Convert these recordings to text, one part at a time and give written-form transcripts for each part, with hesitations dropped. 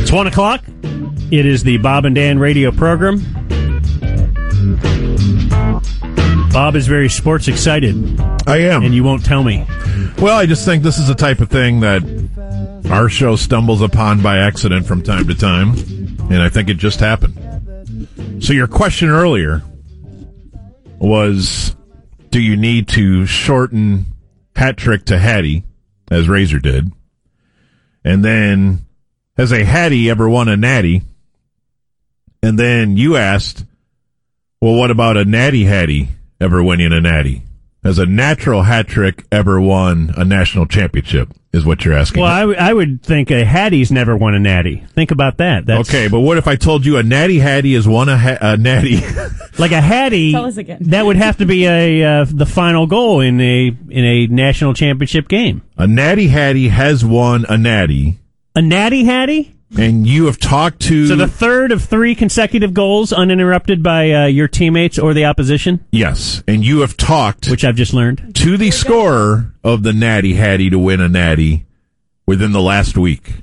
It's 1 o'clock. It is the Bob and Dan radio program. Bob is very sports excited. I am. And you won't tell me. Well, I just think this is the type of thing that our show stumbles upon by accident from time to time, and I think it just happened. So your question earlier was, do you need to shorten hat trick to Hattie, as Razor did? And then, has a Hattie ever won a natty? And then you asked, well, what about a natty Hattie ever winning a natty? Has a natural hat trick ever won a national championship, is what you're asking. Well, I would think a Hattie's never won a natty. Think about that. Okay, but what if I told you a natty Hattie has won a natty? Like a Hattie, tell us again. That would have to be the final goal in a national championship game. A natty Hattie has won a natty. A natty Hattie? And you have talked to... So the third of 3 consecutive goals uninterrupted by your teammates or the opposition? Yes, and you have talked... Which I've just learned. ...to the scorer of the natty Hattie to win a natty within the last week.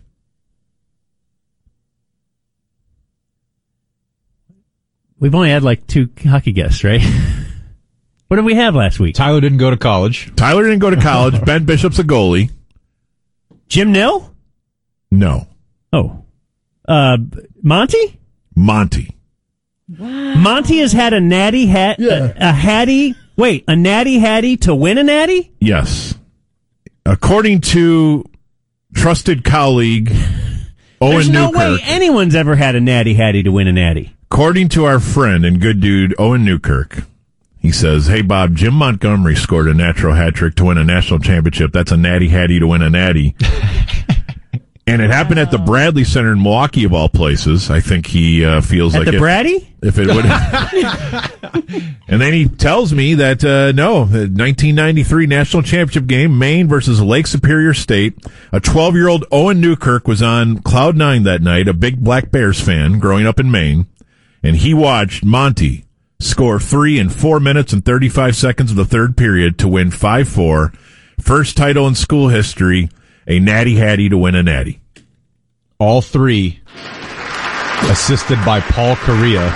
We've only had like 2 hockey guests, right? What did we have last week? Tyler didn't go to college. Ben Bishop's a goalie. Jim Nill? No. Oh. Monty? Monty. Wow. Monty has had a natty hat, a Hattie. Wait, a natty Hattie to win a natty? Yes. According to trusted colleague Owen There's no Newkirk, way anyone's ever had a natty Hattie to win a natty. According to our friend and good dude Owen Newkirk, he says, hey, Bob, Jim Montgomery scored a natural hat trick to win a national championship. That's a natty Hattie to win a natty. And it happened at the Bradley Center in Milwaukee, of all places. I think he feels at like the Braddy? If it would. And then he tells me that, no, the 1993 national championship game, Maine versus Lake Superior State. A 12-year-old Owen Newkirk was on Cloud 9 that night, a big Black Bears fan growing up in Maine. And he watched Monty score 3 in 4 minutes and 35 seconds of the third period to win 5-4. First title in school history. A natty Hattie to win a natty. All 3 assisted by Paul Correa.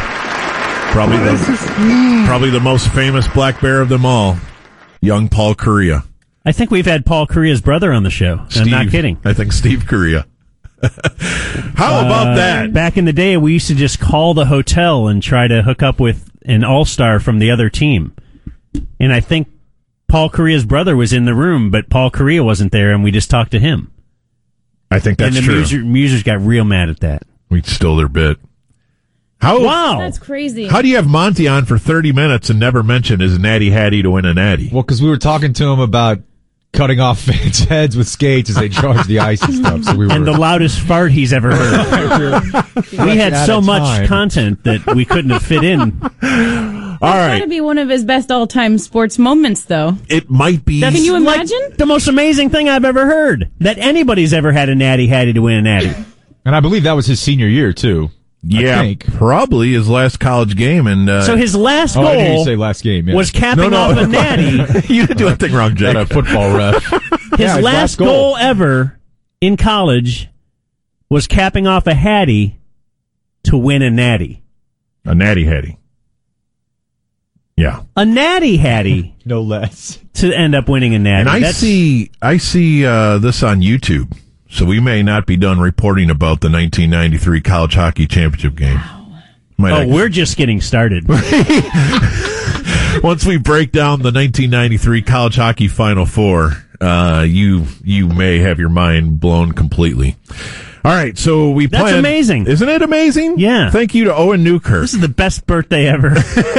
Probably the most famous Black Bear of them all. Young Paul Correa. I think we've had Paul Correa's brother on the show. I'm not kidding. I think Steve Correa. How about that? Back in the day, we used to just call the hotel and try to hook up with an all-star from the other team. And I think Paul Correa's brother was in the room, but Paul Correa wasn't there, and we just talked to him. I think that's true. And the Musers got real mad at that. We stole their bit. Wow. That's crazy. How do you have Monty on for 30 minutes and never mention his natty Hattie to win a natty? Well, because we were talking to him about cutting off fans' heads with skates as they charge the ice and stuff. So and the loudest fart he's ever heard. We had so much content that we couldn't have fit in. All right. It's got to be one of his best all-time sports moments, though. It might be. Can you imagine? Like the most amazing thing I've ever heard. That anybody's ever had a natty Hattie to win a natty. And I believe that was his senior year, too. Yeah, probably his last college game. And so his last goal I didn't hear you say last game, yeah. was capping off a natty. You didn't do anything wrong, Jake. A football ref. His last goal ever in college was capping off a Hattie to win a natty. A natty Hattie. Yeah. A natty Hattie. No less. To end up winning a natty. And I see this on YouTube. So we may not be done reporting about the 1993 college hockey championship game. Wow. We're just getting started. Once we break down the 1993 college hockey Final Four, you may have your mind blown completely. All right, so we planned. That's amazing. Isn't it amazing? Yeah. Thank you to Owen Newkirk. This is the best birthday ever.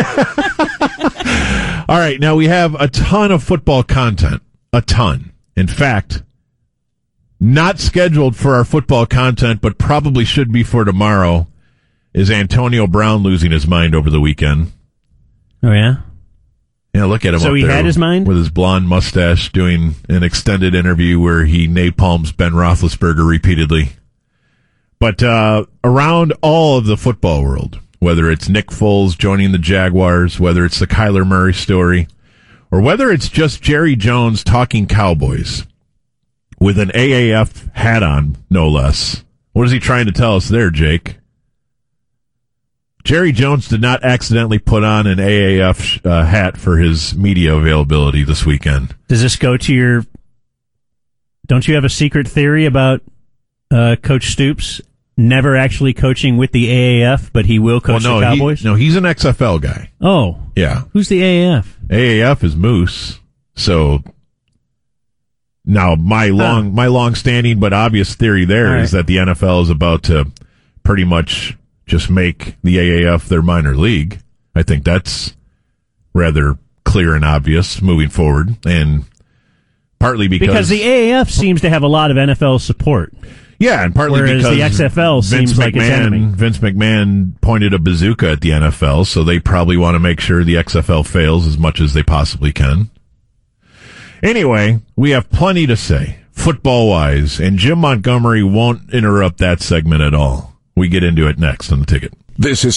All right, now we have a ton of football content. A ton. In fact, not scheduled for our football content, but probably should be for tomorrow, is Antonio Brown losing his mind over the weekend. Oh, yeah? Yeah, look at him so up he there had his mind? with his blonde mustache doing an extended interview where he napalms Ben Roethlisberger repeatedly. But around all of the football world, whether it's Nick Foles joining the Jaguars, whether it's the Kyler Murray story, or whether it's just Jerry Jones talking Cowboys with an AAF hat on, no less, What is he trying to tell us there, Jake? Jerry Jones did not accidentally put on an AAF hat for his media availability this weekend. Does this go to your... Don't you have a secret theory about Coach Stoops never actually coaching with the AAF, but he will coach the Cowboys? He's an XFL guy. Oh. Yeah. Who's the AAF? AAF is Moose. So now my long-standing but obvious theory there is that the NFL is about to pretty much just make the AAF their minor league. I think that's rather clear and obvious moving forward, and partly because the AAF seems to have a lot of NFL support. Yeah, and partly whereas because the XFL seems like its enemy. Vince McMahon pointed a bazooka at the NFL, so they probably want to make sure the XFL fails as much as they possibly can. Anyway, we have plenty to say, football-wise, and Jim Montgomery won't interrupt that segment at all. We get into it next on The Ticket. This is